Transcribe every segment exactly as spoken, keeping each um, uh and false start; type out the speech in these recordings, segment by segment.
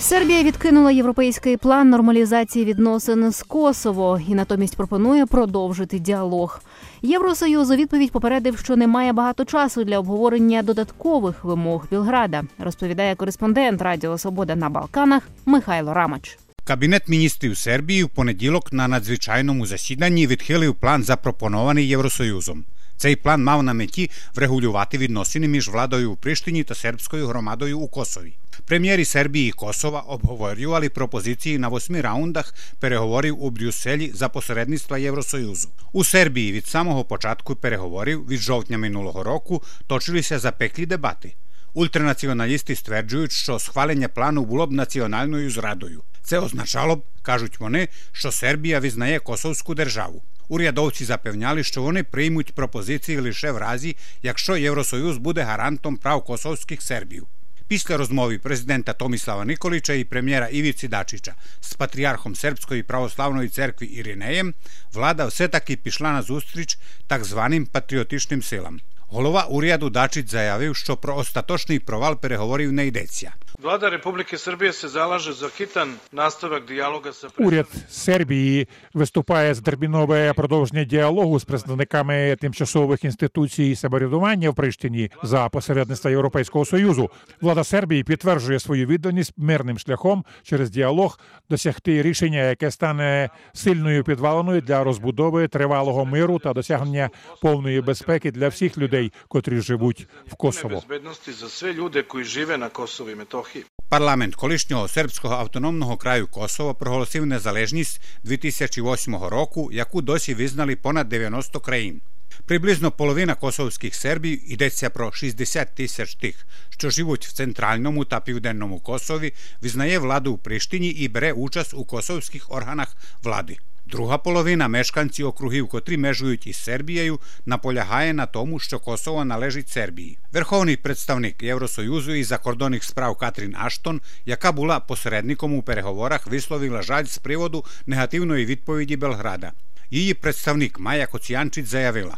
Сербія відкинула європейський план нормалізації відносин з Косово і натомість пропонує продовжити діалог. Євросоюз у відповідь попередив, що немає багато часу для обговорення додаткових вимог Білграда, розповідає кореспондент Радіо Свобода на Балканах Михайло Рамач. Кабінет міністрів Сербії в понеділок на надзвичайному засіданні відхилив план, запропонований Євросоюзом. Цей план мав на меті врегулювати відносини між владою у Приштині та сербською громадою у Косові. Прем'єри Сербії і Косова обговорювали пропозиції на восьми раундах переговорів у Брюсселі за посередництва Євросоюзу. У Сербії від самого початку переговорів від жовтня минулого року точилися запеклі дебати. Ультранаціоналісти стверджують, що схвалення плану було б національною зрадою. Це означало б, кажуть вони, що Сербія визнає Косовську державу. Урядовці запевняли, що вони приймуть пропозиції лише в разі, якщо Євросоюз буде гарантом прав косовських сербів. Після розмови президента Томислава Николича і прем'єра Івіці Дачича з патріархом Сербської православної церкви Іринеєм, влада все-таки пішла на зустріч так званим патріотичним силам. Голова уряду Дачич заявив, що про остаточний провал переговорів не йдеться. Влада Республіки Сербія се залаже за хитан наставок діалога з Уряд Сербії виступає за термінове продовження діалогу з представниками тимчасових інституцій самоврядування в Приштині за посередництва Європейського Союзу. Влада Сербії підтверджує свою відданість мирним шляхом через діалог досягти рішення, яке стане сильною підвалиною для розбудови тривалого миру та досягнення повної безпеки для всіх людей, котрі живуть в Косово. За всі люди, які живуть на Косові і Метохії. Парламент колишнього сербського автономного краю Косово проголосив незалежність дві тисячі восьмого року, яку досі визнали понад дев'яносто країн. Приблизно половина косовських сербів, йдеться про шістдесят тисяч тих, що живуть в центральному та південному Косові, визнає владу в Приштині і бере участь у косовських органах влади. Друга половина мешканців округів, котрі межують із Сербією, наполягає на тому, що Косово належить Сербії. Верховний представник Євросоюзу із закордонних справ Катрін Аштон, яка була посередником у переговорах, висловила жаль з приводу негативної відповіді Белграда. Її представник Майя Коціянчич заявила.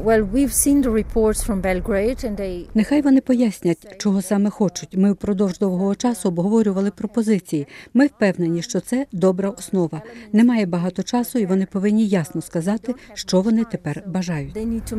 Нехай вони пояснять, чого саме хочуть. Ми впродовж довгого часу обговорювали пропозиції. Ми впевнені, що це добра основа. Немає багато часу, і вони повинні ясно сказати, що вони тепер бажають.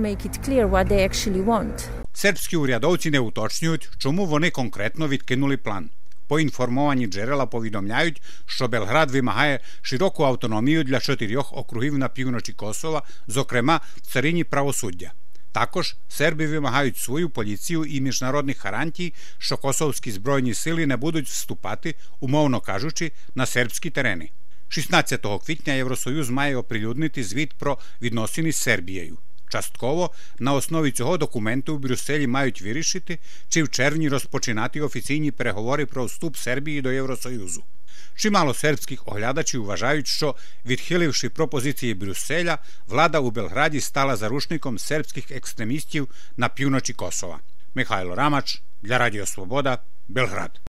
Сербські урядовці не уточнюють, чому вони конкретно відкинули план. Поінформовані джерела повідомляють, що Белград вимагає широку автономію для чотирьох округів на півночі Косова, зокрема в царині правосуддя. Також серби вимагають свою поліцію і міжнародних гарантій, що косовські збройні сили не будуть вступати, умовно кажучи, на сербські терени. шістнадцятого квітня Євросоюз має оприлюднити звіт про відносини з Сербією. Частково на основі цього документу в Брюсселі мають вирішити, чи в червні розпочинати офіційні переговори про вступ Сербії до Євросоюзу. Чимало сербських оглядачів вважають, що, відхиливши пропозиції Брюсселя, влада у Белграді стала заручником сербських екстремістів на півночі Косова. Михайло Рамач для Радіо Свобода, Белград.